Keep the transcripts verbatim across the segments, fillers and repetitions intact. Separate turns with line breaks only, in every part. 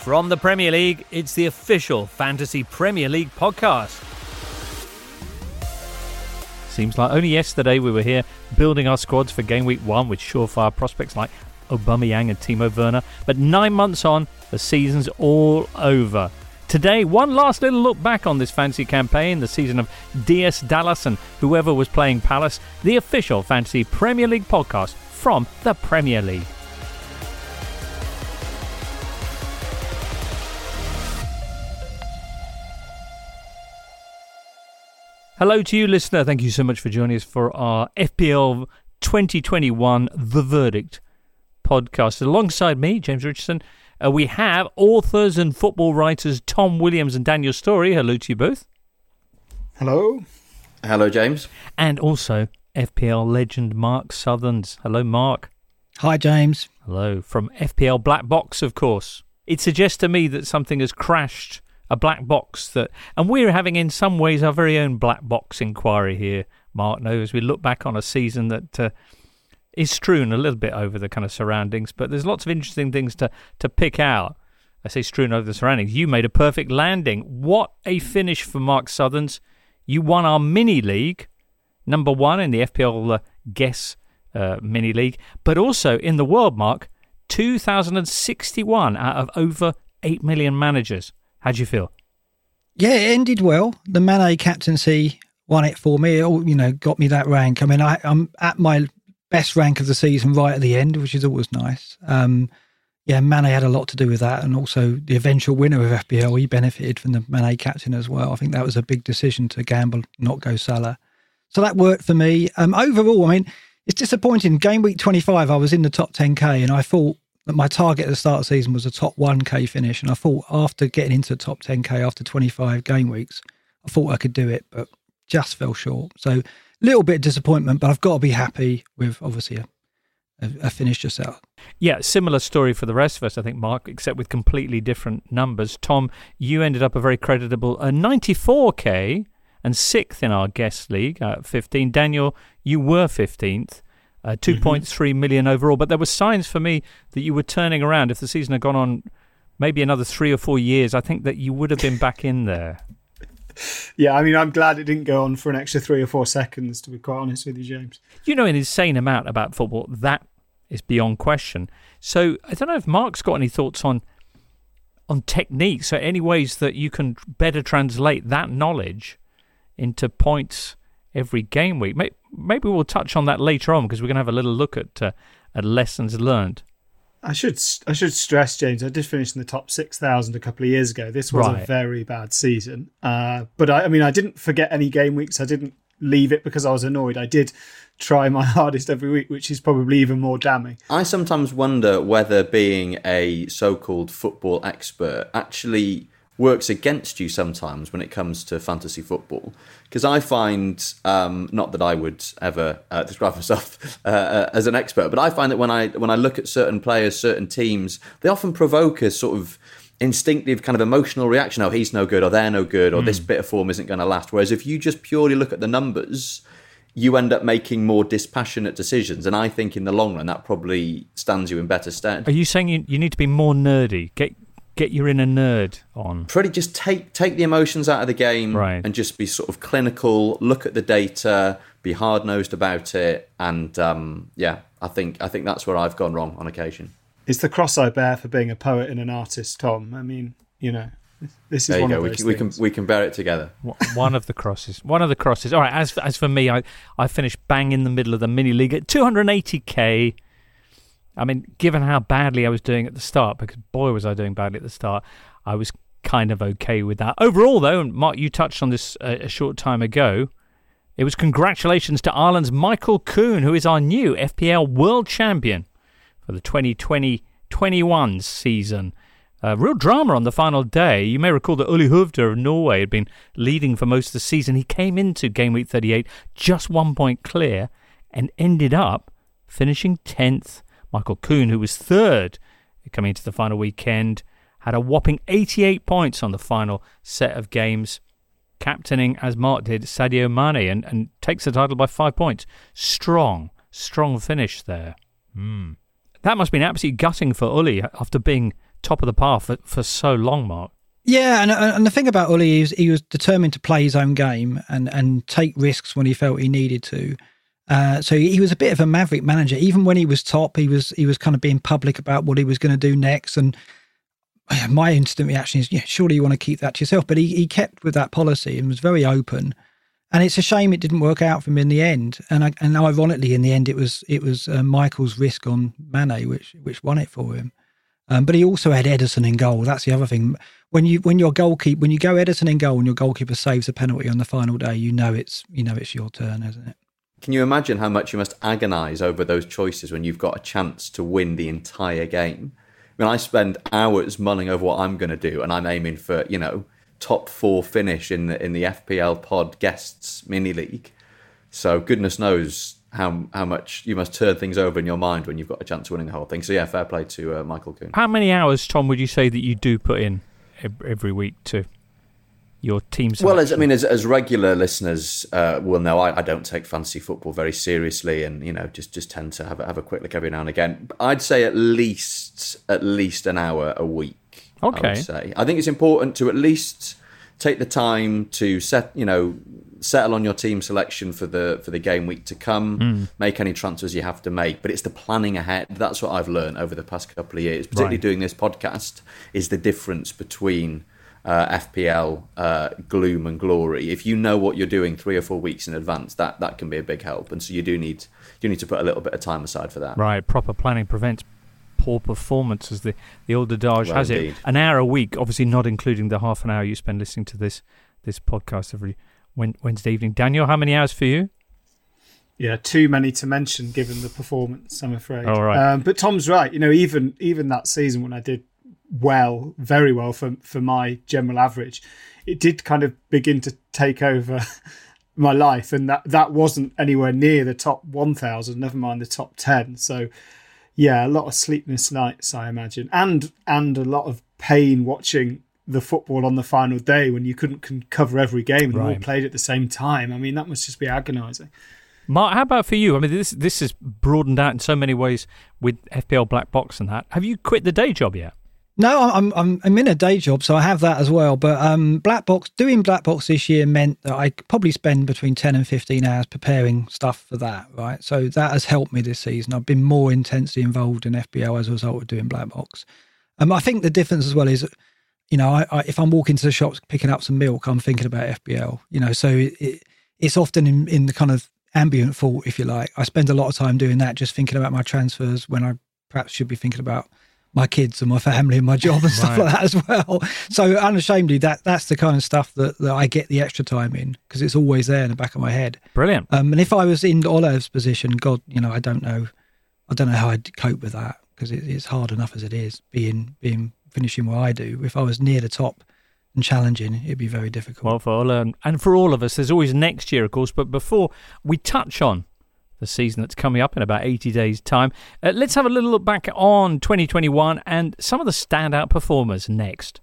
From the Premier League, it's the official Fantasy Premier League podcast. Seems like only yesterday we were here building our squads for game week one with surefire prospects like Aubameyang and Timo Werner. But nine months on, the season's all over. Today, one last little look back on this fantasy campaign, the season of Dias Dallas and whoever was playing Palace, the official Fantasy Premier League podcast from the Premier League. Hello to you, listener. Thank you so much for joining us for our F P L twenty twenty-one The Verdict podcast. Alongside me, James Richardson, uh, we have authors and football writers Tom Williams and Daniel Story. Hello to you both.
Hello.
Hello, James.
And also F P L legend Mark Southerns. Hello, Mark.
Hi, James.
Hello. From F P L Black Box, of course. It suggests to me that something has crashed. A black box that, and we're having in some ways our very own black box inquiry here, Mark. No, as we look back on a season that uh, is strewn a little bit over the kind of surroundings, but there's lots of interesting things to to pick out. I say strewn over the surroundings. You made a perfect landing. What a finish for Mark Southerns. You won our mini league, number one in the F P L uh, Guess uh, mini league, but also in the world, Mark, two thousand sixty-one out of over eight million managers. How'd you feel?
Yeah, it ended well. The Mane captaincy won it for me. It all, you know, got me that rank. I mean, I, I'm at my best rank of the season right at the end, which is always nice. Um, yeah, Mane had a lot to do with that, and also the eventual winner of F P L, he benefited from the Mane captain as well. I think that was a big decision to gamble, not go Salah. So that worked for me. Um, overall, I mean, it's disappointing. Game week twenty-five, I was in the top ten K, and I thought that my target at the start of the season was a top one K finish. And I thought after getting into the top ten K after twenty-five game weeks, I thought I could do it, but just fell short. So a little bit of disappointment, but I've got to be happy with obviously a, a, a finish just out.
Yeah, similar story for the rest of us, I think, Mark, except with completely different numbers. Tom, you ended up a very creditable uh, ninety-four K and sixth in our guest league at fifteen. Daniel, you were fifteenth. Uh, two point three mm-hmm. million overall, but there were signs for me that you were turning around. If the season had gone on maybe another three or four years, I think that you would have been back in there.
Yeah, I mean, I'm glad it didn't go on for an extra three or four seconds, to be quite honest with you, James.
You know an insane amount about football. That is beyond question. So I don't know if Mark's got any thoughts on on techniques or any ways that you can better translate that knowledge into points every game week. Maybe we'll touch on that later on because we're going to have a little look at uh, at lessons learned.
I should I should stress, James, I did finish in the top six thousand a couple of years ago. This was
right.
a very bad season. Uh, but I, I mean, I didn't forget any game weeks. I didn't leave it because I was annoyed. I did try my hardest every week, which is probably even more damning.
I sometimes wonder whether being a so-called football expert actually works against you sometimes when it comes to fantasy football. Because I find, um, not that I would ever uh, describe myself uh, as an expert, but I find that when I when I look at certain players, certain teams, they often provoke a sort of instinctive kind of emotional reaction. Oh, he's no good, or they're no good, or mm. this bit of form isn't going to last. Whereas if you just purely look at the numbers, you end up making more dispassionate decisions. And I think in the long run, that probably stands you in better stead.
Are you saying you, you need to be more nerdy? Get Get your inner nerd on.
Pretty just take take the emotions out of the game
right.
and just be sort of clinical, look at the data, be hard-nosed about it. And um, yeah, I think I think that's where I've gone wrong on occasion.
It's the cross I bear for being a poet and an artist, Tom. I mean, you know, this is
there you
one
go.
of
We
those
can, we
things.
can we can bear it together.
One of the crosses. One of the crosses. All right, as, as for me, I, I finished bang in the middle of the mini league at two hundred eighty K. I mean, given how badly I was doing at the start, because boy was I doing badly at the start, I was kind of okay with that. Overall, though, and Mark, you touched on this a, a short time ago, it was congratulations to Ireland's Michael Kuhn, who is our new F P L World Champion for the twenty twenty twenty-one season. Uh, real drama on the final day. You may recall that Uli Hovde of Norway had been leading for most of the season. He came into game week thirty-eight just one point clear and ended up finishing tenth. Michael Kuhn, who was third coming into the final weekend, had a whopping eighty-eight points on the final set of games, captaining, as Mark did, Sadio Mane, and, and takes the title by five points. Strong, strong finish there. Mm. That must have been absolutely gutting for Uli after being top of the path for, for so long, Mark.
Yeah, and and the thing about Uli is he was determined to play his own game and, and take risks when he felt he needed to. Uh, so he was a bit of a maverick manager. Even when he was top, he was he was kind of being public about what he was going to do next. And my instant reaction is, yeah, surely you want to keep that to yourself. But he, he kept with that policy and was very open. And it's a shame it didn't work out for him in the end. And I, and ironically, in the end, it was it was uh, Michael's risk on Mane which which won it for him. Um, but he also had Ederson in goal. That's the other thing. When you when your goalkeeper when you go Ederson in goal and your goalkeeper saves a penalty on the final day, you know it's you know it's your turn, isn't it?
Can you imagine how much you must agonise over those choices when you've got a chance to win the entire game? I mean, I spend hours mulling over what I'm going to do, and I'm aiming for, you know, top four finish in the in the F P L Pod Guests mini league. So goodness knows how how much you must turn things over in your mind when you've got a chance of winning the whole thing. So yeah, fair play to uh, Michael Kuhn.
How many hours, Tom, would you say that you do put in every week to your team selection?
Well, as I mean, as, as regular listeners uh, will know, I, I don't take fantasy football very seriously, and you know, just, just tend to have a, have a quick look every now and again. I'd say at least at least an hour a week.
Okay.
I would say. I think it's important to at least take the time to set, you know, settle on your team selection for the for the game week to come. Mm. Make any transfers you have to make, but it's the planning ahead. That's what I've learned over the past couple of years, particularly
right.
doing this podcast, is the difference between Uh, F P L uh, gloom and glory. If you know what you're doing three or four weeks in advance, that, that can be a big help. And so you do need you need to put a little bit of time aside for that.
Right, proper planning prevents poor performance, as the, the old adage
well,
has
indeed.
it. An hour a week, obviously not including the half an hour you spend listening to this this podcast every Wednesday evening. Daniel, how many hours for you?
Yeah, too many to mention given the performance, I'm afraid.
All right.
Um, but Tom's right. You know, even even that season when I did well, very well for for my general average, it did kind of begin to take over my life, and that that wasn't anywhere near the top one thousand, never mind the top ten. So yeah, a lot of sleepless nights, I imagine, and and a lot of pain watching the football on the final day when you couldn't can cover every game and
right.
all played at the same time. I mean, that must just be agonising.
Mark, how about for you? I mean, this this has broadened out in so many ways with F P L Black Box and that. Have you quit the day job yet?
No, I'm I'm I'm in a day job, so I have that as well. But um, Black Box doing Black Box this year meant that I could probably spend between ten and fifteen hours preparing stuff for that. Right, so that has helped me this season. I've been more intensely involved in F P L as a result of doing Black Box. Um, I think the difference as well is, you know, I, I, if I'm walking to the shops picking up some milk, I'm thinking about F P L. You know, so it, it, it's often in in the kind of ambient thought, if you like. I spend a lot of time doing that, just thinking about my transfers when I perhaps should be thinking about my kids and my family and my job and stuff
right.
like that as well. So unashamedly, that that's the kind of stuff that, that I get the extra time in, because it's always there in the back of my head.
Brilliant.
Um, and if I was in Oliv's position, God, you know, I don't know, I don't know how I'd cope with that, because it, it's hard enough as it is being being finishing where I do. If I was near the top and challenging, it'd be very difficult.
Well, for Ola and, and for all of us, there's always next year, of course. But before we touch on the season that's coming up in about eighty days' time, Uh, let's have a little look back on twenty twenty-one and some of the standout performers next.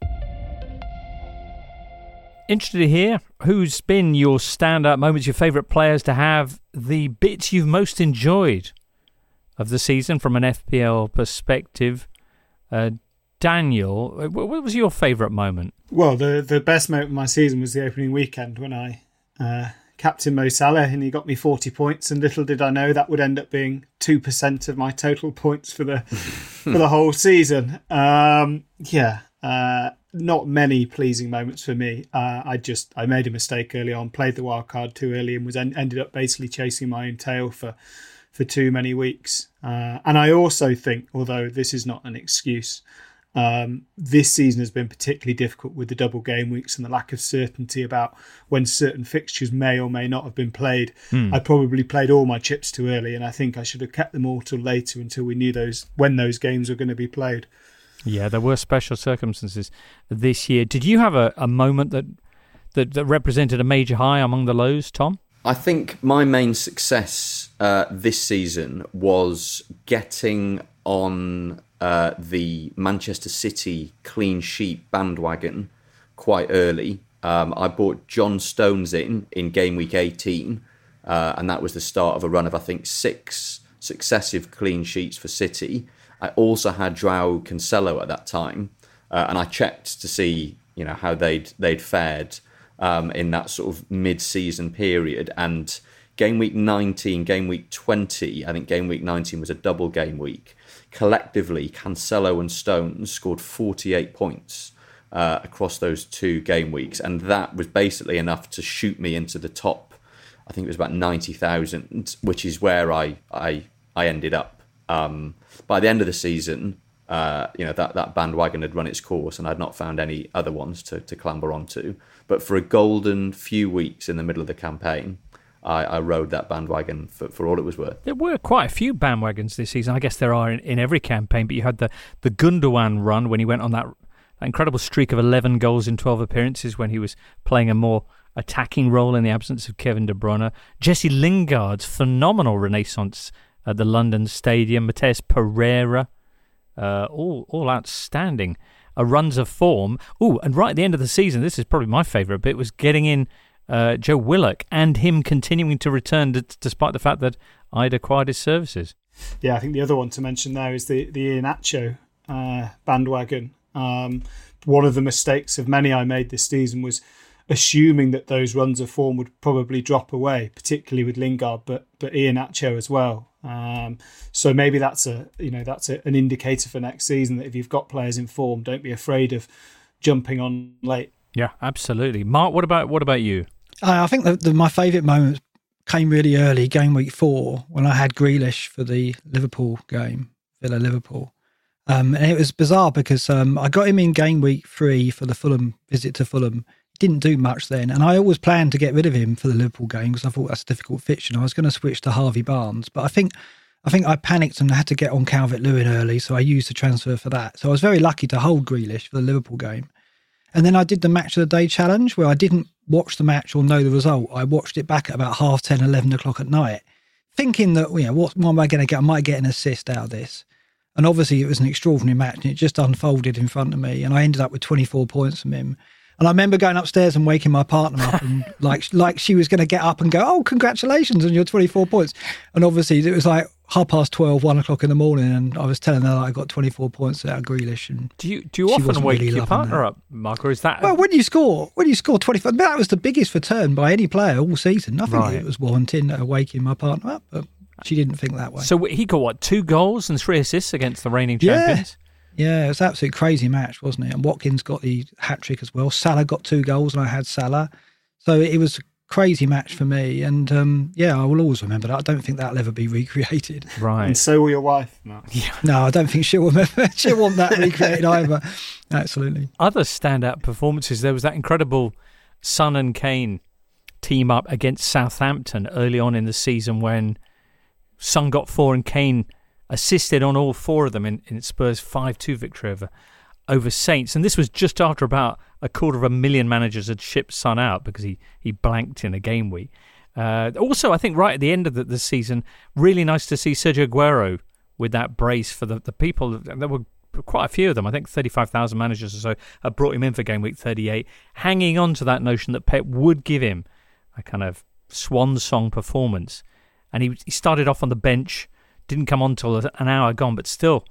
Interested to hear who's been your standout moments, your favourite players to have, the bits you've most enjoyed of the season from an F P L perspective. Uh, Daniel, what was your favourite moment?
Well, the the best moment of my season was the opening weekend when I uh, captained Mo Salah and he got me forty points, and little did I know that would end up being two percent of my total points for the for the whole season. Um, yeah, uh, not many pleasing moments for me. Uh, I just I made a mistake early on, played the wild card too early, and was en- ended up basically chasing my own tail for for too many weeks. Uh, and I also think, although this is not an excuse, Um, this season has been particularly difficult with the double game weeks and the lack of certainty about when certain fixtures may or may not have been played. Mm. I probably played all my chips too early, and I think I should have kept them all till later, until we knew those when those games were going to be played.
Yeah, there were special circumstances this year. Did you have a, a moment that, that that represented a major high among the lows, Tom?
I think my main success uh, this season was getting on Uh, the Manchester City clean sheet bandwagon quite early. Um, I bought John Stones in in game week eighteen, uh, and that was the start of a run of, I think, six successive clean sheets for City. I also had Joao Cancelo at that time, uh, and I checked to see, you know, how they'd they'd fared um, in that sort of mid-season period. And game week nineteen, game week twenty, I think game week nineteen was a double game week. Collectively, Cancelo and Stones scored forty-eight points uh, across those two game weeks, and that was basically enough to shoot me into the top. I think it was about ninety thousand, which is where I I, I ended up. Um, by the end of the season, uh, you know, that, that bandwagon had run its course, and I'd not found any other ones to, to clamber onto. But for a golden few weeks in the middle of the campaign, I, I rode that bandwagon for, for all it was worth.
There were quite a few bandwagons this season. I guess there are in, in every campaign, but you had the, the Gundogan run when he went on that, that incredible streak of eleven goals in twelve appearances when he was playing a more attacking role in the absence of Kevin De Bruyne. Jesse Lingard's phenomenal renaissance at the London Stadium. Mateus Pereira, uh, all all outstanding uh, runs of form. Oh, and right at the end of the season, this is probably my favourite bit, was getting in uh, Joe Willock and him continuing to return d- despite the fact that I'd acquired his services.
Yeah, I think the other one to mention there is the, the Iheanacho uh, bandwagon. Um, one of the mistakes of many I made this season was assuming that those runs of form would probably drop away, particularly with Lingard, but but Iheanacho as well. Um, so maybe that's a you know that's a, an indicator for next season that if you've got players in form, don't be afraid of jumping on late.
Yeah, absolutely. Mark, what about what about you?
I think the, the, my favourite moment came really early, game week four, when I had Grealish for the Liverpool game, Villa Liverpool. Um, and it was bizarre because um, I got him in game week three for the Fulham visit to Fulham. Didn't do much then, and I always planned to get rid of him for the Liverpool game because I thought that's a difficult fixture. And I was going to switch to Harvey Barnes, but I think I think I panicked and had to get on Calvert-Lewin early, so I used the transfer for that. So I was very lucky to hold Grealish for the Liverpool game. And then I did the match of the day challenge where I didn't watch the match or know the result. I watched it back at about half ten, eleven o'clock at night, thinking that, you know, what, what am I going to get? I might get an assist out of this. And obviously it was an extraordinary match and it just unfolded in front of me. And I ended up with twenty-four points from him. And I remember going upstairs and waking my partner up and like like she was going to get up and go, oh, congratulations on your twenty-four points. And obviously it was like half past twelve, one o'clock in the morning. And I was telling her that I got twenty-four points out of Grealish. And
do you do you often wake really your partner that. up, Mark, or is that...
Well, when you score, when you score twenty-four, that was the biggest return by any player all season. I think right. it was warranting uh, waking my partner up, but she didn't think that way.
So he got, what, two goals and three assists against the reigning champions?
Yeah. Yeah, it was an absolute crazy match, wasn't it? And Watkins got the hat-trick as well. Salah got two goals and I had Salah. So it was a crazy match for me. And, um, yeah, I will always remember that. I don't think that'll ever be recreated.
Right.
And so will your wife. No,
yeah.
no I don't think she'll remember. She'll want that recreated either. Absolutely.
Other standout performances, there was that incredible Son and Kane team up against Southampton early on in the season when Son got four and Kane assisted on all four of them in, in Spurs' five two victory over, over Saints. And this was just after about a quarter of a million managers had shipped Son out because he, he blanked in a game week. Uh, also, I think right at the end of the, the season, really nice to see Sergio Aguero with that brace for the, the people. There were quite a few of them. I think thirty-five thousand managers or so had brought him in for game week thirty-eight, hanging on to that notion that Pep would give him a kind of swan song performance. And he, he started off on the bench, didn't come on till an hour gone, but still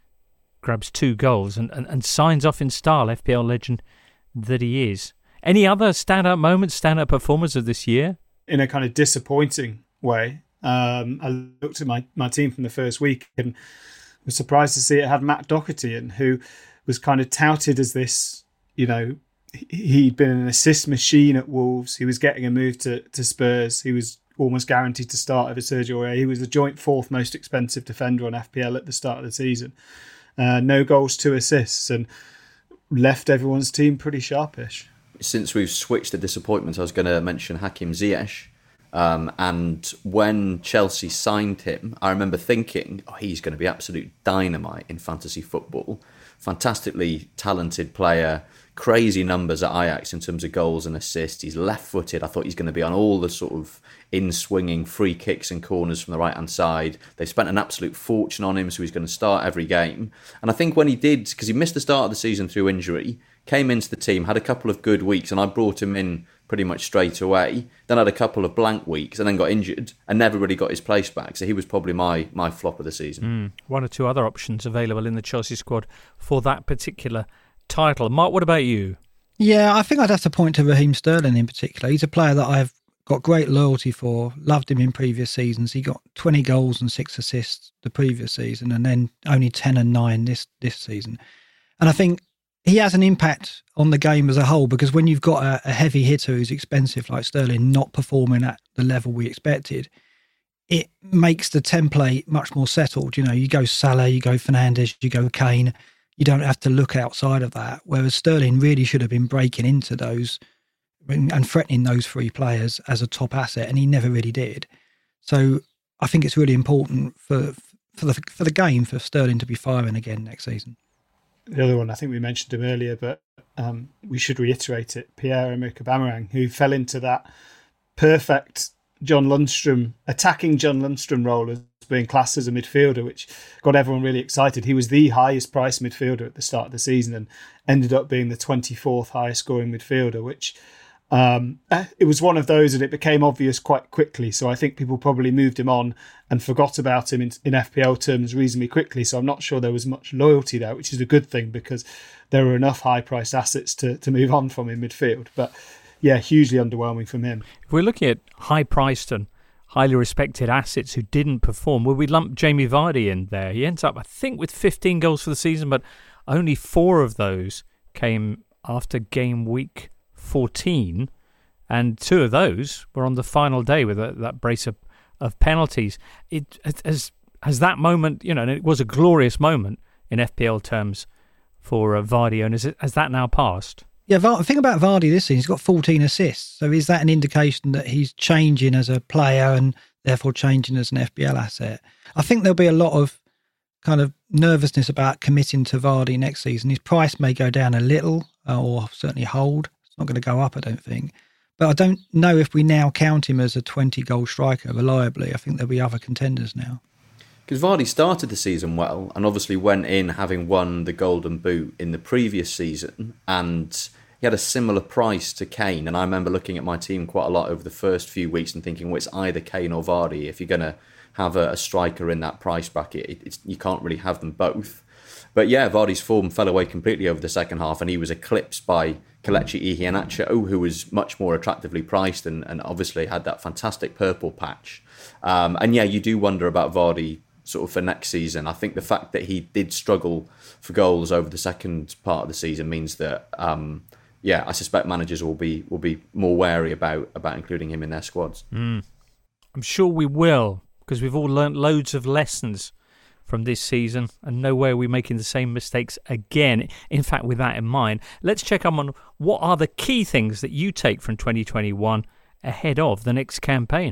grabs two goals and, and, and signs off in style, F P L legend that he is. Any other standout moments, standout performers of this year?
In a kind of disappointing way, um, I looked at my, my team from the first week and was surprised to see it had Matt Doherty in, who was kind of touted as this, you know, he'd been an assist machine at Wolves. He was getting a move to, to Spurs. He was almost guaranteed to start over Sergio Aguero. He was the joint fourth most expensive defender on F P L at the start of the season. Uh, no goals, two assists, and left everyone's team pretty sharpish.
Since we've switched to disappointments, I was going to mention Hakim Ziyech. Um, and when Chelsea signed him, I remember thinking, oh, he's going to be absolute dynamite in fantasy football. Fantastically talented player, crazy numbers at Ajax in terms of goals and assists. He's left-footed. I thought he's going to be on all the sort of in-swinging free kicks and corners from the right-hand side. They spent an absolute fortune on him, so he's going to start every game. And I think when he did, because he missed the start of the season through injury, came into the team, had a couple of good weeks, and I brought him in pretty much straight away. Then had a couple of blank weeks and then got injured and never really got his place back. So he was probably my my flop of the season.
Mm. One or two other options available in the Chelsea squad for that particular title. Mark, what about you?
Yeah, I think I'd have to point to Raheem Sterling in particular. He's a player that I've got great loyalty for, loved him in previous seasons. He got twenty goals and six assists the previous season, and then only ten and nine this, this season. And I think he has an impact on the game as a whole, because when you've got a, a heavy hitter who's expensive like Sterling not performing at the level we expected, it makes the template much more settled. You know, you go Salah, you go Fernandes, you go Kane. You don't have to look outside of that, whereas Sterling really should have been breaking into those and threatening those three players as a top asset, and he never really did. So I think it's really important for for the for the game for Sterling to be firing again next season.
The other one, I think we mentioned him earlier, but um, we should reiterate it, Pierre-Emerick Aubameyang, who fell into that perfect John Lundstram, attacking John Lundstram role as being classed as a midfielder, which got everyone really excited. He was the highest priced midfielder at the start of the season and ended up being the twenty-fourth highest scoring midfielder, which um, it was one of those and it became obvious quite quickly. So I think people probably moved him on and forgot about him in, in F P L terms reasonably quickly. So I'm not sure there was much loyalty there, which is a good thing because there were enough high priced assets to, to move on from in midfield. But yeah, hugely underwhelming from him.
If we're looking at high priced and highly respected assets who didn't perform, well, we lump Jamie Vardy in there. He ends up, I think, with fifteen goals for the season, but only four of those came after game week fourteen, and two of those were on the final day with a, that brace of, of penalties. It as as that moment, you know, and it was a glorious moment in F P L terms for uh, Vardy owners. Has that now passed?
Yeah, the thing about Vardy this season, he's got fourteen assists. So is that an indication that he's changing as a player and therefore changing as an F P L asset? I think there'll be a lot of kind of nervousness about committing to Vardy next season. His price may go down a little uh, or certainly hold. It's not going to go up, I don't think. But I don't know if we now count him as a twenty-goal striker reliably. I think there'll be other contenders now.
Because Vardy started the season well and obviously went in having won the Golden Boot in the previous season, and he had a similar price to Kane. And I remember looking at my team quite a lot over the first few weeks and thinking, well, it's either Kane or Vardy. If you're going to have a, a striker in that price bracket, it, it's, you can't really have them both. But yeah, Vardy's form fell away completely over the second half, and he was eclipsed by Kelechi Iheanacho, who was much more attractively priced and, and obviously had that fantastic purple patch. Um, and yeah, you do wonder about Vardy sort of for next season. I think the fact that he did struggle for goals over the second part of the season means that, um, yeah, I suspect managers will be will be more wary about about including him in their squads.
Mm. I'm sure we will, because we've all learnt loads of lessons from this season, and no way are we making the same mistakes again. In fact, with that in mind, let's check up on what are the key things that you take from twenty twenty-one ahead of the next campaign.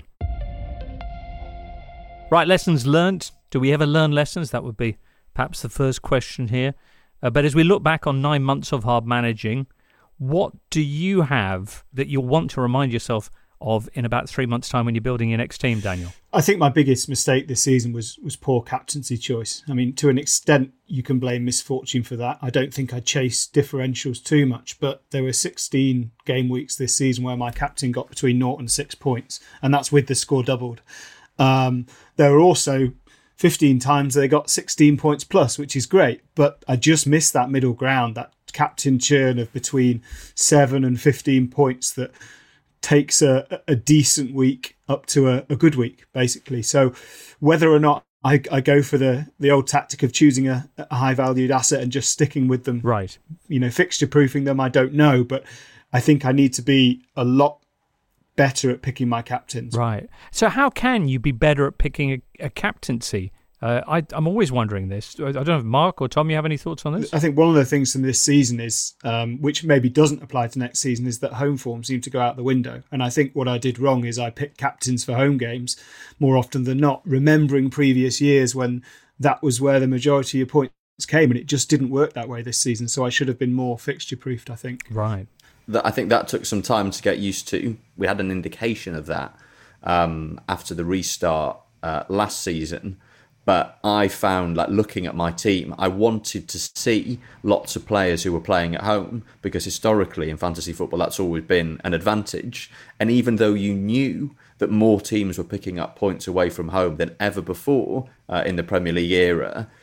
Right, lessons learnt. Do we ever learn lessons? That would be perhaps the first question here. Uh, but as we look back on nine months of hard managing, what do you have that you'll want to remind yourself of in about three months' time when you're building your next team, Daniel?
I think my biggest mistake this season was was poor captaincy choice. I mean, to an extent, you can blame misfortune for that. I don't think I chased differentials too much, but there were sixteen game weeks this season where my captain got between naught and six points, and that's with the score doubled. Um, there were also fifteen times they got sixteen points plus, which is great, but I just missed that middle ground, that captain churn of between seven and fifteen points that takes a, a decent week up to a, a good week, basically. So whether or not I, I go for the, the old tactic of choosing a, a high valued asset and just sticking with them,
right?
You know, fixture proofing them, I don't know, but I think I need to be a lot better at picking my captains.
Right. So how can you be better at picking a, a captaincy? Uh, I, I'm always wondering this. I don't know if Mark or Tom, you have any thoughts on this?
I think one of the things from this season is, um, which maybe doesn't apply to next season, is that home form seemed to go out the window. And I think what I did wrong is I picked captains for home games more often than not, remembering previous years when that was where the majority of points came, and it just didn't work that way this season. So I should have been more fixture proofed, I think.
Right.
I think that took some time to get used to. We had an indication of that um, after the restart uh, last season. But I found, like, looking at my team, I wanted to see lots of players who were playing at home, because historically in fantasy football, that's always been an advantage. And even though you knew that more teams were picking up points away from home than ever before uh, in the Premier League era,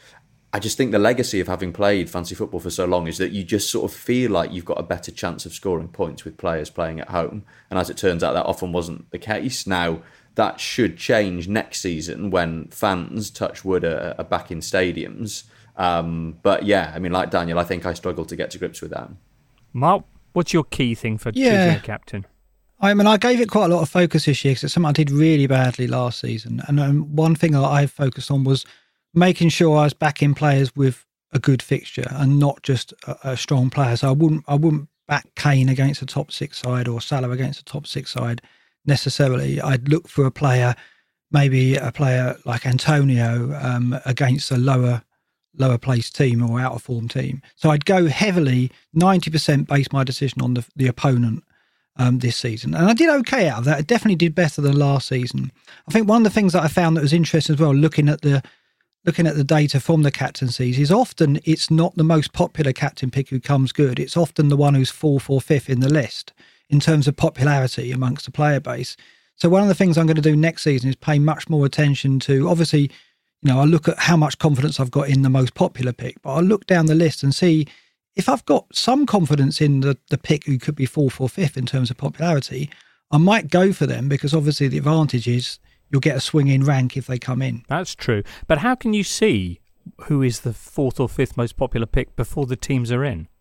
I just think the legacy of having played fantasy football for so long is that you just sort of feel like you've got a better chance of scoring points with players playing at home. And as it turns out, that often wasn't the case. Now, that should change next season when fans, touch wood, are, are back in stadiums. Um, but yeah, I mean, like Daniel, I think I struggle to get to grips with that.
Mark, what's your key thing for
Yeah.
choosing a captain?
I mean, I gave it quite a lot of focus this year because it's something I did really badly last season. And um, one thing that I focused on was making sure I was backing players with a good fixture and not just a, a strong player. So I wouldn't, I wouldn't back Kane against a top six side or Salah against a top six side necessarily. I'd look for a player, maybe a player like Antonio um, against a lower, lower placed team or out of form team. So I'd go heavily, ninety percent base my decision on the, the opponent. Um, this season. And I did okay out of that. I definitely did better than last season. I think one of the things that I found that was interesting as well, looking at the looking at the data from the captaincies, is often it's not the most popular captain pick who comes good. It's often the one who's fourth or fifth in the list in terms of popularity amongst the player base. So one of the things I'm going to do next season is pay much more attention to, obviously, you know, I look at how much confidence I've got in the most popular pick, but I'll look down the list and see if I've got some confidence in the, the pick who could be fourth or fifth in terms of popularity, I might go for them because obviously the advantage is you'll get a swing in rank if they come in.
That's true. But how can you see who is the fourth or fifth most popular pick before the teams are in?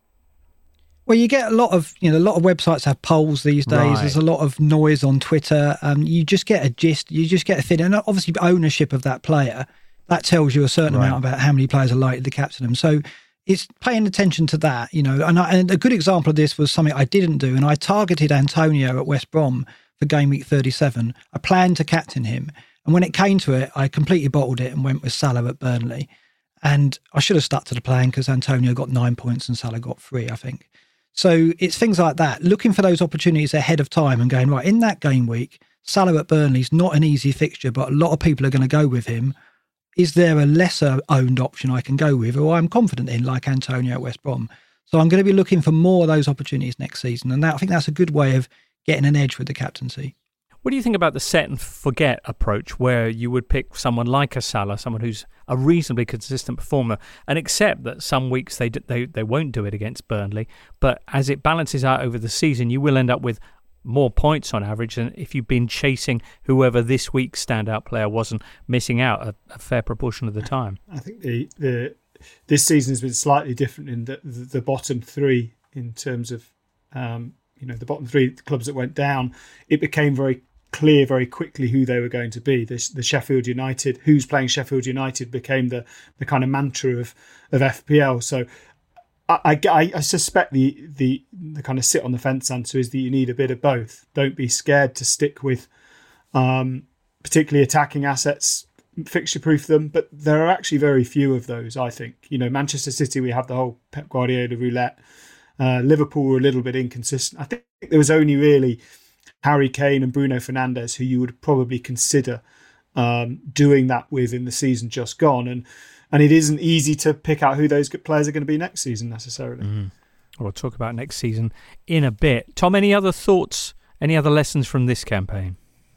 Well, you get a lot of, you know, a lot of websites have polls these days.
Right.
There's a lot of noise on Twitter. Um, you just get a gist, you just get a feeling. And obviously ownership of that player, that tells you a certain
Right.
amount about how many players are likely to captain them. So it's paying attention to that, you know. And, I, and a good example of this was something I didn't do, and I targeted Antonio at West Brom for game week thirty-seven. I planned to captain him, and when it came to it, I completely bottled it and went with Salah at Burnley. And I should have stuck to the plan because Antonio got nine points and Salah got three, I think. So it's things like that, looking for those opportunities ahead of time and going, right, in that game week, Salah at Burnley's not an easy fixture, but a lot of people are going to go with him. Is there a lesser owned option I can go with or I'm confident in, like Antonio at West Brom? So I'm going to be looking for more of those opportunities next season. And that, I think that's a good way of getting an edge with the captaincy.
What do you think about the set and forget approach where you would pick someone like a Salah, someone who's a reasonably consistent performer, and accept that some weeks they, they, they won't do it against Burnley, but as it balances out over the season, you will end up with more points on average than if you've been chasing whoever this week's standout player wasn't missing out a, a fair proportion of the time.
I think the, the this season has been slightly different in the, the, the bottom three in terms of um, you know the bottom three clubs that went down. It became very clear very quickly who they were going to be. The, the Sheffield United, who's playing Sheffield United, became the the kind of mantra of of F P L. So I, I, I suspect the, the the kind of sit on the fence answer is that you need a bit of both. Don't be scared to stick with um, particularly attacking assets, fixture proof them, but there are actually very few of those, I think. You know, Manchester City, we have the whole Pep Guardiola roulette. Uh, Liverpool were a little bit inconsistent. I think there was only really Harry Kane and Bruno Fernandes who you would probably consider um, doing that with in the season just gone. And And it isn't easy to pick out who those good players are going to be next season necessarily.
Mm. We'll talk about next season in a bit. Tom, any other thoughts, any other lessons from this campaign?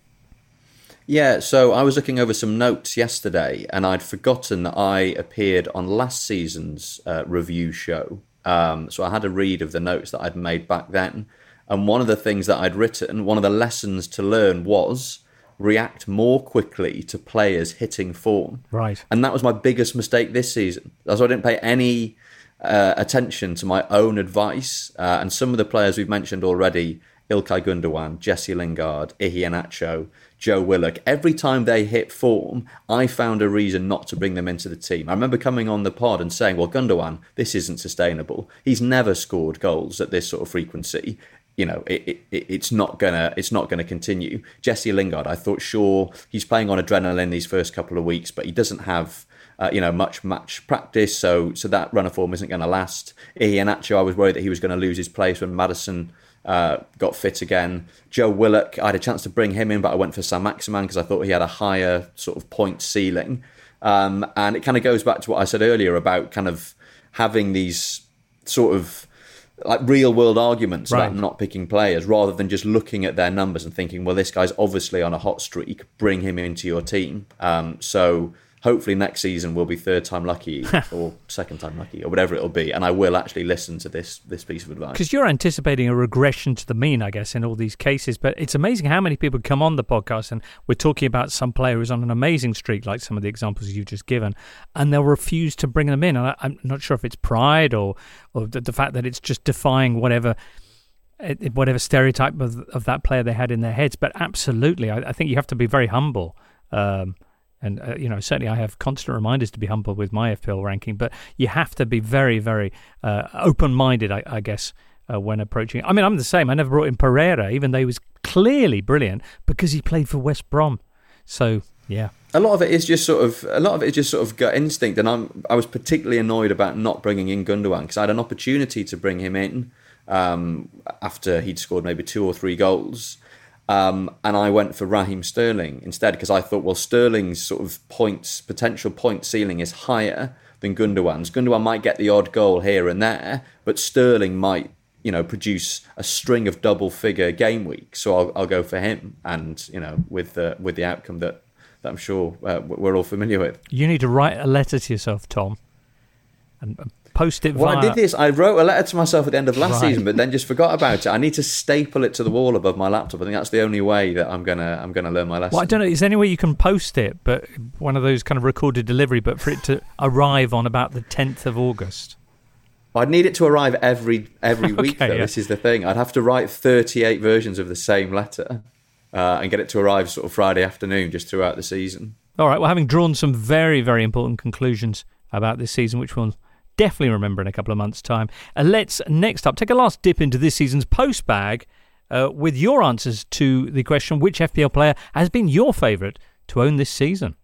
Yeah, so I was looking over some notes yesterday and I'd forgotten that I appeared on last season's uh, review show. Um, so I had a read of the notes that I'd made back then. And one of the things that I'd written, one of the lessons to learn was react more quickly to players hitting form.
Right.
And that was my biggest mistake this season. That's why I didn't pay any uh, attention to my own advice. Uh, and some of the players we've mentioned already, Ilkay Gundogan, Jesse Lingard, Iheanacho, Joe Willock, every time they hit form, I found a reason not to bring them into the team. I remember coming on the pod and saying, well, Gundogan, this isn't sustainable. He's never scored goals at this sort of frequency. You know, it, it, it's not gonna it's not gonna continue. Jesse Lingard, I thought, sure, he's playing on adrenaline these first couple of weeks, but he doesn't have uh, you know much match practice, so so that run of form isn't going to last. Iheanacho, I was worried that he was going to lose his place when Maddison uh, got fit again. Joe Willock, I had a chance to bring him in, but I went for Saint-Maximin because I thought he had a higher sort of point ceiling. Um, and it kind of goes back to what I said earlier about kind of having these sort of like real world arguments
right.
about not picking players rather than just looking at their numbers and thinking, well, this guy's obviously on a hot streak, bring him into your team. Um, so hopefully next season we'll be third time lucky or second time lucky or whatever it'll be, and I will actually listen to this this piece of advice.
Because you're anticipating a regression to the mean, I guess, in all these cases. But it's amazing how many people come on the podcast and we're talking about some player who's on an amazing streak, like some of the examples you've just given, and they'll refuse to bring them in. And I, I'm not sure if it's pride or or the, the fact that it's just defying whatever whatever stereotype of, of that player they had in their heads. But absolutely, I, I think you have to be very humble. Um, And, uh, you know, certainly I have constant reminders to be humble with my F P L ranking, but you have to be very, very uh, open-minded, I, I guess, uh, when approaching it. I mean, I'm the same. I never brought in Pereira, even though he was clearly brilliant, because he played for West Brom. So, yeah.
A lot of it is just sort of, a lot of it is just sort of gut instinct, and I'm, I was particularly annoyed about not bringing in Gundogan, because I had an opportunity to bring him in um, after he'd scored maybe two or three goals. Um, and I went for Raheem Sterling instead, because I thought, well, Sterling's sort of points, potential point ceiling is higher than Gundogan's. Gundogan might get the odd goal here and there, but Sterling might, you know, produce a string of double-figure game weeks. So I'll, I'll go for him, and you know, with the with the outcome that, that I'm sure uh, we're all familiar with.
You need to write a letter to yourself, Tom, and post it.
Well,
via...
I did this. I wrote a letter to myself at the end of last
right.
season, but then just forgot about it. I need to staple it to the wall above my laptop. I think that's the only way that I'm gonna I'm gonna learn my lesson.
Well, I don't know. Is there any way you can post it, but one of those kind of recorded delivery, but for it to arrive on about the tenth of August?
I'd need it to arrive every every week,
okay,
though.
Yeah.
This is the thing. I'd have to write thirty-eight versions of the same letter uh, and get it to arrive sort of Friday afternoon just throughout the season.
All right. Well, having drawn some very, very important conclusions about this season, which we'll definitely remember in a couple of months' time, uh, let's next up take a last dip into this season's post bag uh, with your answers to the question, which F P L player has been your favourite to own this season?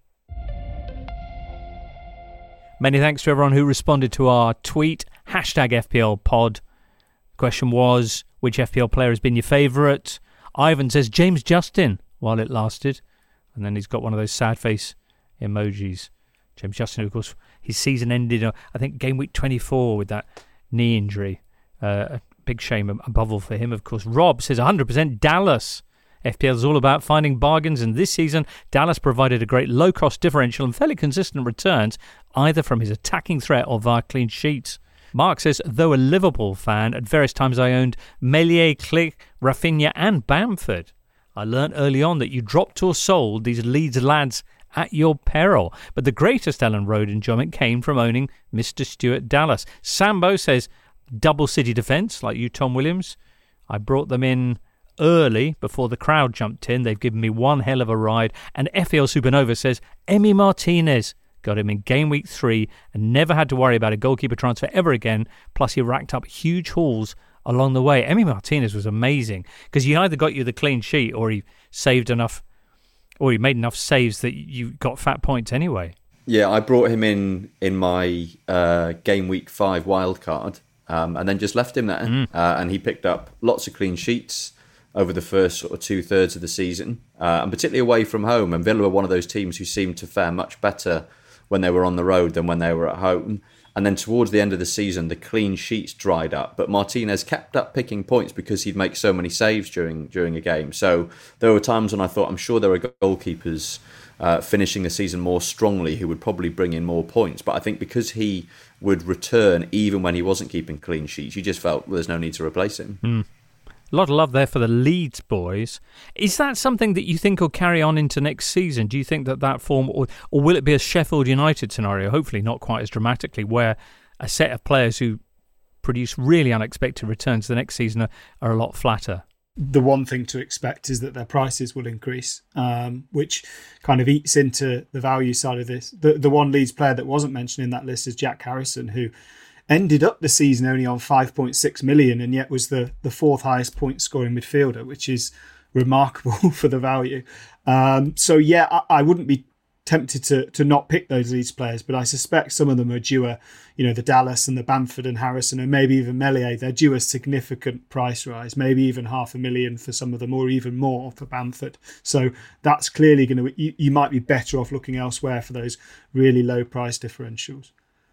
Many thanks to everyone who responded to our tweet, hashtag F P L pod. The question was, which F P L player has been your favourite? Ivan says James Justin, while it lasted. And then he's got one of those sad face emojis. James Justin, of course, his season ended, uh, I think, game week twenty-four with that knee injury. Uh, a big shame above all for him, of course. Rob says one hundred percent Dallas. F P L is all about finding bargains, and this season, Dallas provided a great low-cost differential and fairly consistent returns, either from his attacking threat or via clean sheets. Mark says, though a Liverpool fan, at various times I owned Meslier, Click, Rafinha and Bamford. I learnt early on that you dropped or sold these Leeds lads at your peril. But the greatest Ellen Road enjoyment came from owning Mister Stuart Dallas. Sambo says, double City defence, like you, Tom Williams. I brought them in early before the crowd jumped in. They've given me one hell of a ride. And F E L Supernova says, Emi Martinez. Got him in game week three and never had to worry about a goalkeeper transfer ever again. Plus, he racked up huge hauls along the way. Emi Martinez was amazing because he either got you the clean sheet or he saved enough, or he made enough saves that you got fat points anyway.
Yeah, I brought him in in my uh, game week five wild card um, and then just left him there. Mm. Uh, and he picked up lots of clean sheets over the first sort of two thirds of the season, uh, and particularly away from home. And Villa were one of those teams who seemed to fare much better when they were on the road than when they were at home. And then towards the end of the season, the clean sheets dried up. But Martinez kept up picking points because he'd make so many saves during during a game. So there were times when I thought, I'm sure there are goalkeepers uh, finishing the season more strongly who would probably bring in more points. But I think because he would return even when he wasn't keeping clean sheets, you just felt, well, there's no need to replace him.
Mm. A lot of love there for the Leeds boys. Is that something that you think will carry on into next season? Do you think that that form, or, or will it be a Sheffield United scenario, hopefully not quite as dramatically, where a set of players who produce really unexpected returns the next season are, are a lot flatter?
The one thing to expect is that their prices will increase, um, which kind of eats into the value side of this. The, the one Leeds player that wasn't mentioned in that list is Jack Harrison, who ended up the season only on five point six million and yet was the, the fourth highest point scoring midfielder, which is remarkable for the value. Um, so, yeah, I, I wouldn't be tempted to to not pick those Leeds players, but I suspect some of them are due a, you know, the Dallas and the Bamford and Harrison and maybe even Meslier, they're due a significant price rise, maybe even half a million for some of them or even more for Bamford. So that's clearly going to, you, you might be better off looking elsewhere for those really low price differentials.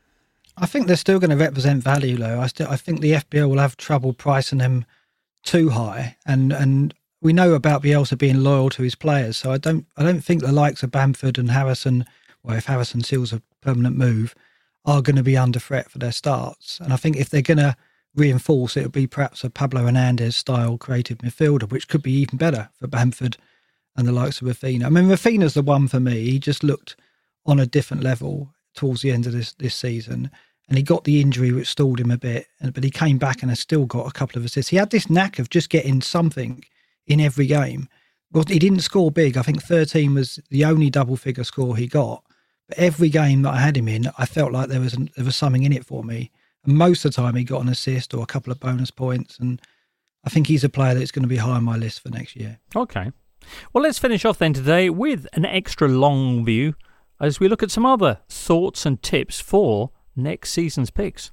I think they're still going to represent value, though. I still, I think the F B L will have trouble pricing them too high, and and we know about Bielsa being loyal to his players. So I don't, I don't think the likes of Bamford and Harrison well, if Harrison Seal's a permanent move, are going to be under threat for their starts. And I think if they're going to reinforce, it'll be perhaps a Pablo Hernandez style creative midfielder, which could be even better for Bamford and the likes of Rafinha. I mean, Rafinha's the one for me. He just looked on a different level towards the end of this, this season. And he got the injury which stalled him a bit, but he came back and has still got a couple of assists. He had this knack of just getting something in every game. Well, he didn't score big. I think thirteen was the only double-figure score he got. But every game that I had him in, I felt like there was an, there was something in it for me. And most of the time he got an assist or a couple of bonus points. And I think he's a player that's going to be high on my list for next year.
Okay. Well, let's finish off then today with an extra long view as we look at some other thoughts and tips for next season's picks.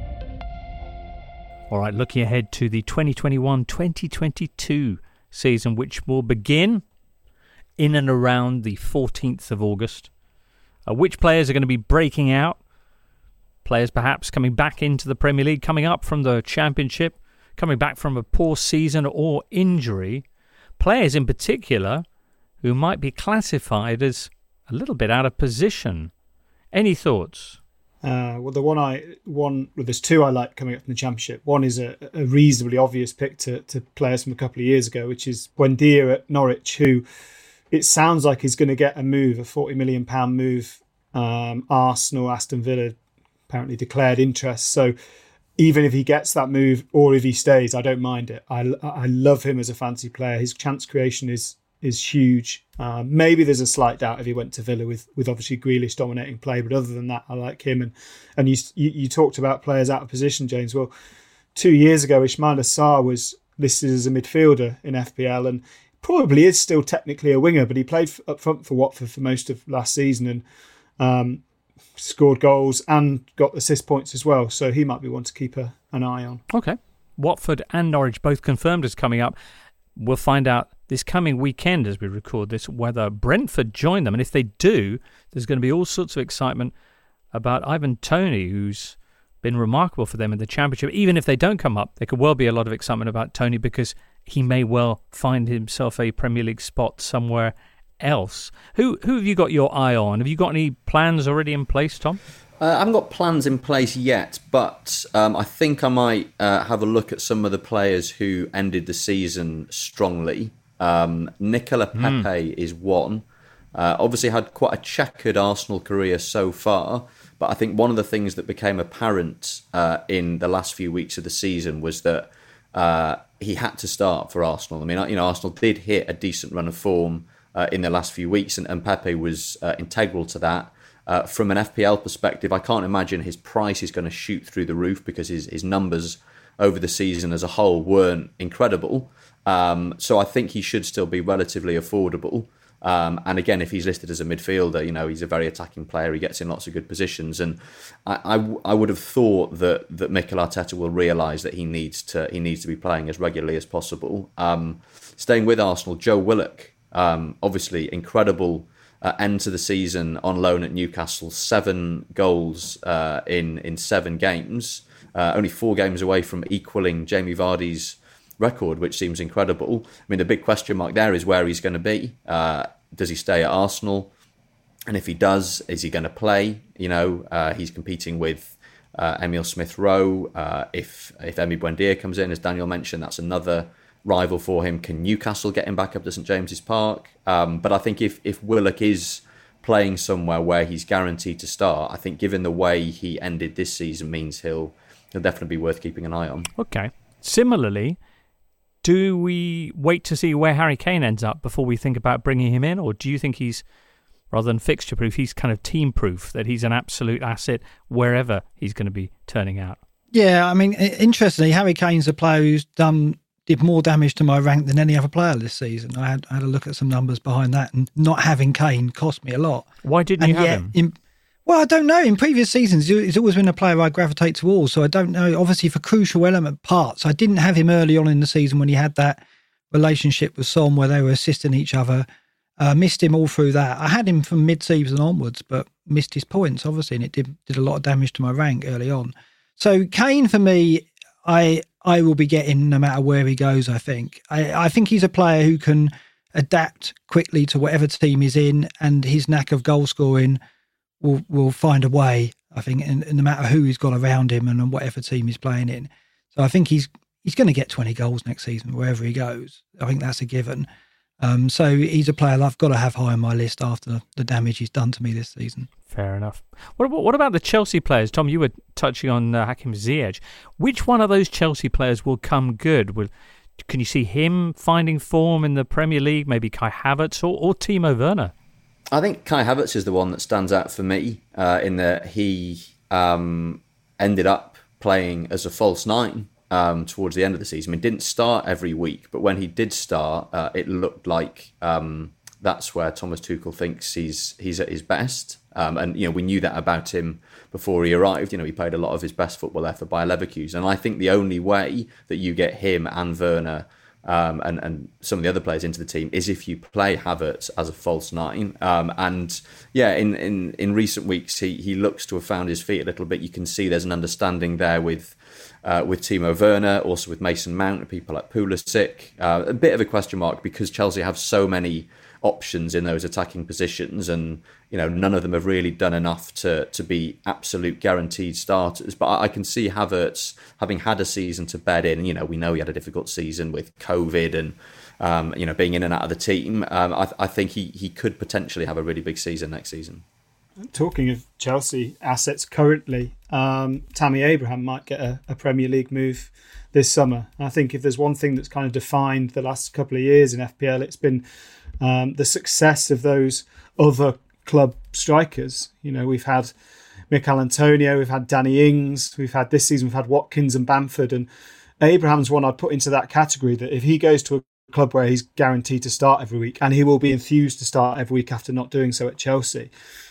All right, looking ahead to the twenty twenty-one twenty twenty-two season, which will begin in and around the fourteenth of August. Uh, which players are going to be breaking out? Players perhaps coming back into the Premier League, coming up from the Championship, coming back from a poor season or injury. Players in particular who might be classified as a little bit out of position. Any thoughts?
Uh, well, the one I one well, there's two I like coming up from the Championship. One is a, a reasonably obvious pick to, to players from a couple of years ago, which is Buendia at Norwich, who it sounds like he's going to get a move, a forty million pounds move. Um, Arsenal, Aston Villa apparently declared interest. So even if he gets that move or if he stays, I don't mind it. I, I love him as a fantasy player. His chance creation is is huge. Um, maybe there's a slight doubt if he went to Villa with, with obviously Grealish dominating play, but other than that, I like him. And and you, you you talked about players out of position, James. Well, two years ago, Ismaila Sarr was listed as a midfielder in F P L and probably is still technically a winger, but he played up front for Watford for most of last season and um, scored goals and got assist points as well. So he might be one to keep a, an eye on.
Okay. Watford and Norwich both confirmed as coming up. We'll find out this coming weekend as we record this whether Brentford join them. And if they do, there's going to be all sorts of excitement about Ivan Toney, who's been remarkable for them in the Championship. Even if they don't come up, there could well be a lot of excitement about Toney because he may well find himself a Premier League spot somewhere else. Who who have you got your eye on? Have you got any plans already in place, Tom?
Uh, I haven't got plans in place yet, but um, I think I might uh, have a look at some of the players who ended the season strongly. Um, Nicola Pepe mm. is one. Uh, obviously had quite a checkered Arsenal career so far, but I think one of the things that became apparent uh, in the last few weeks of the season was that uh, he had to start for Arsenal. I mean, you know, Arsenal did hit a decent run of form uh, in the last few weeks, and, and Pepe was uh, integral to that. Uh, from an F P L perspective, I can't imagine his price is going to shoot through the roof because his, his numbers over the season as a whole weren't incredible. Um, so I think he should still be relatively affordable. Um, and again, if he's listed as a midfielder, you know, he's a very attacking player. He gets in lots of good positions. And I, I, I would have thought that, that Mikel Arteta will realise that he needs to he needs to be playing as regularly as possible. Um, staying with Arsenal, Joe Willock, um, obviously incredible Uh, end to the season on loan at Newcastle, seven goals uh, in in seven games, uh, only four games away from equalling Jamie Vardy's record, which seems incredible. I mean, the big question mark there is where he's going to be. Uh, does he stay at Arsenal? And if he does, is he going to play? You know, uh, he's competing with uh, Emile Smith-Rowe. Uh, if if Emi Buendia comes in, as Daniel mentioned, that's another rival for him. Can Newcastle get him back up to St James's Park? Um, but I think if, if Willock is playing somewhere where he's guaranteed to start, I think given the way he ended this season means he'll he'll definitely be worth keeping an eye on. Okay.
Similarly, do we wait to see where Harry Kane ends up before we think about bringing him in? Or do you think he's, rather than fixture-proof, he's kind of team-proof, that he's an absolute asset wherever he's going to be turning out?
Yeah, I mean, interestingly, Harry Kane's a player who's done... did more damage to my rank than any other player this season. I had, I had a look at some numbers behind that, and not having Kane cost me a lot.
Why didn't
and
you have
yet,
him?
In, well, I don't know. In previous seasons, he's always been a player I gravitate towards, so I don't know. Obviously, for crucial element parts, I didn't have him early on in the season when he had that relationship with Son where they were assisting each other. Uh, missed him all through that. I had him from mid-season onwards, but missed his points, obviously, and it did, did a lot of damage to my rank early on. So Kane, for me, I... I will be getting no matter where he goes, I think. I, I think he's a player who can adapt quickly to whatever team he's in, and his knack of goal scoring will will find a way. I think, and, and no matter who he's got around him and whatever team he's playing in. So I think he's he's going to get twenty goals next season wherever he goes. I think that's a given. Um, so he's a player I've got to have high on my list after the damage he's done to me this season.
Fair enough. What about, what about the Chelsea players? Tom, you were touching on uh, Hakim Ziyech. Which one of those Chelsea players will come good? Will Can you see him finding form in the Premier League? Maybe Kai Havertz or, or Timo Werner?
I think Kai Havertz is the one that stands out for me uh, in that he um, ended up playing as a false nine um, towards the end of the season. He didn't start every week, but when he did start, uh, it looked like um, that's where Thomas Tuchel thinks he's he's at his best. Um, and you know, we knew that about him before he arrived. You know, he played a lot of his best football there for Bayer Leverkusen. And I think the only way that you get him and Werner Um, and, and some of the other players into the team is if you play Havertz as a false nine. Um, and yeah, in, in, in recent weeks, he, he looks to have found his feet a little bit. You can see there's an understanding there with uh, with Timo Werner, also with Mason Mount and people like Pulisic. Uh, a bit of a question mark because Chelsea have so many options in those attacking positions, and you know none of them have really done enough to to be absolute guaranteed starters. But I, I can see Havertz having had a season to bed in. You know, we know he had a difficult season with COVID and um, you know being in and out of the team. Um, I, I think he he could potentially have a really big season next season.
Talking of Chelsea assets currently, um, Tammy Abraham might get a, a Premier League move this summer. I think if there's one thing that's kind of defined the last couple of years in F P L, it's been Um, the success of those other club strikers. You know, we've had Mikel Antonio, we've had Danny Ings, we've had this season, we've had Watkins and Bamford, and Abraham's one I'd put into that category, that if he goes to a club where he's guaranteed to start every week, and he will be enthused to start every week after not doing so at Chelsea,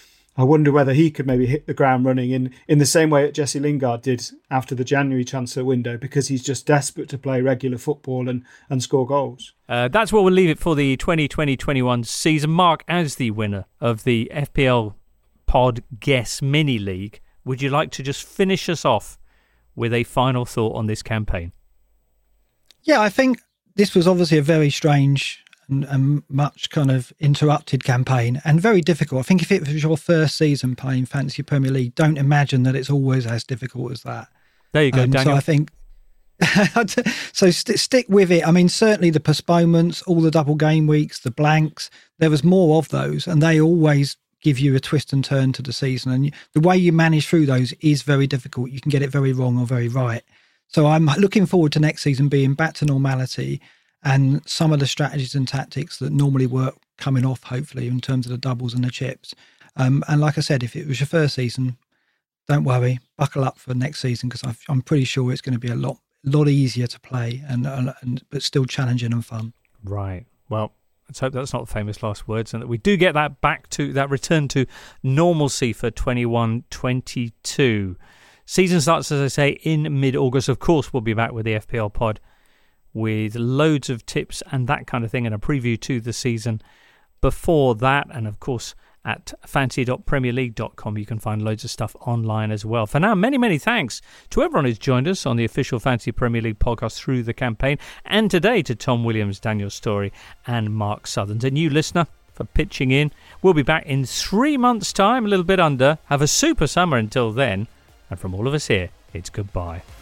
I wonder whether he could maybe hit the ground running in, in the same way that Jesse Lingard did after the January transfer window, because he's just desperate to play regular football and, and score goals.
Uh, that's what we'll leave it for the twenty twenty twenty-one season. Mark, as the winner of the F P L Pod Guess Mini League, would you like to just finish us off with a final thought on this campaign?
Yeah, I think this was obviously a very strange and, and much kind of interrupted campaign and very difficult. I think if it was your first season playing Fantasy Premier League, don't imagine that it's always as difficult as that.
There you go,
um,
Daniel.
So I think... so st- stick with it. I mean, certainly the postponements, all the double game weeks, the blanks, there was more of those, and they always give you a twist and turn to the season. And the way you manage through those is very difficult. You can get it very wrong or very right. So I'm looking forward to next season being back to normality, and some of the strategies and tactics that normally work coming off, hopefully, in terms of the doubles and the chips. Um, and like I said, if it was your first season, don't worry, buckle up for next season, because I'm pretty sure it's going to be a lot lot easier to play and, and, and but still challenging and fun.
Right. Well, let's hope that's not the famous last words, and that we do get that back to that return to normalcy for twenty-one twenty-two. Season starts, as I say, in mid-August. Of course, we'll be back with the F P L pod with loads of tips and that kind of thing, and a preview to the season before that. And of course, at fantasy dot premier league dot com you can find loads of stuff online as well. For now, many, many thanks to everyone who's joined us on the official Fantasy Premier League podcast through the campaign, and today to Tom Williams, Daniel Story and Mark Southern. A new listener for pitching in. We'll be back in three months' time, a little bit under. Have a super summer until then, and from all of us here, it's goodbye.